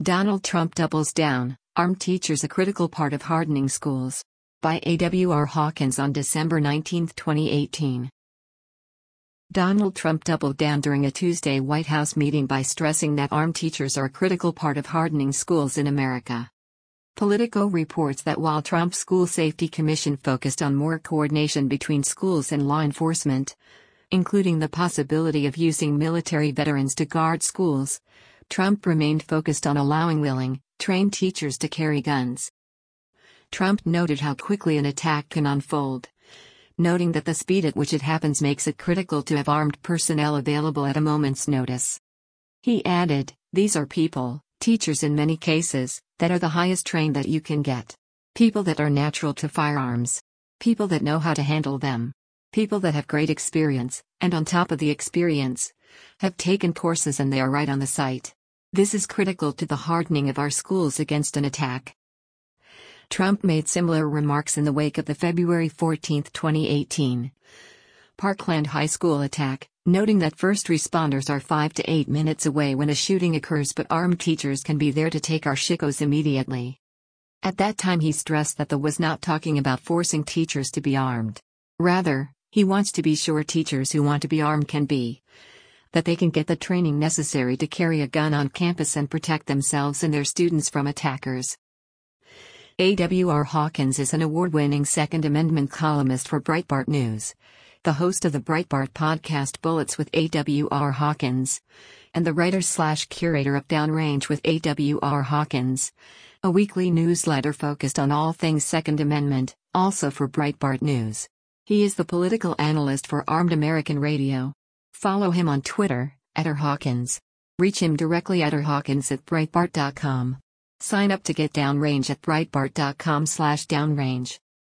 Donald Trump doubles down, armed teachers a critical part of hardening schools. By A.W.R. Hawkins on December 19, 2018. Donald Trump doubled down during a Tuesday White House meeting by stressing that armed teachers are a critical part of hardening schools in America. Politico reports that while Trump's School Safety Commission focused on more coordination between schools and law enforcement, including the possibility of using military veterans to guard schools, Trump remained focused on allowing willing, trained teachers to carry guns. Trump noted how quickly an attack can unfold, noting that the speed at which it happens makes it critical to have armed personnel available at a moment's notice. He added, "These are people, teachers in many cases, that are the highest trained that you can get. People that are natural to firearms. People that know how to handle them. People that have great experience, and on top of the experience, have taken courses and they are right on the site. This is critical to the hardening of our schools against an attack." Trump made similar remarks in the wake of the February 14, 2018, Parkland High School attack, noting that first responders are 5 to 8 minutes away when a shooting occurs, but armed teachers can be there to take our shikos immediately. At that time he stressed that was not talking about forcing teachers to be armed. Rather, he wants to be sure teachers who want to be armed can be. That they can get the training necessary to carry a gun on campus and protect themselves and their students from attackers. A.W.R. Hawkins is an award-winning Second Amendment columnist for Breitbart News, the host of the Breitbart podcast Bullets with A.W.R. Hawkins, and the writer/curator of Downrange with A.W.R. Hawkins, a weekly newsletter focused on all things Second Amendment, also for Breitbart News. He is the political analyst for Armed American Radio. Follow him on Twitter, @RHawkins. Reach him directly at rhawkins@breitbart.com. Sign up to get Downrange at breitbart.com/downrange.